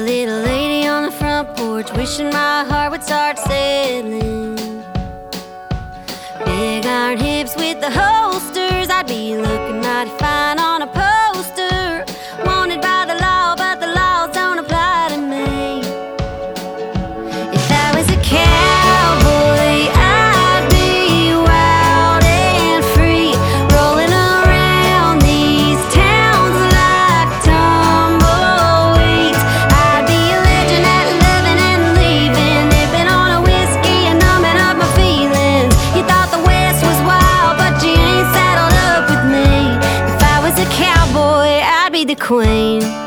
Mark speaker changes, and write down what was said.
Speaker 1: a little lady on the front porch, wishing my heart would start sailing. Big iron hips with the holsters, I'd be looking mighty fine on a poster. Wanted by the law, but the laws don't apply to me. If I was a cowboy, I'd be wild and free, rolling around these towns like tumbleweeds. I'd be a legend at living and leaving, nipping on a whiskey and numbing up my feelings. You thought the West was wild, but you ain't saddled up with me. If I was a cowboy, I'd be the queen.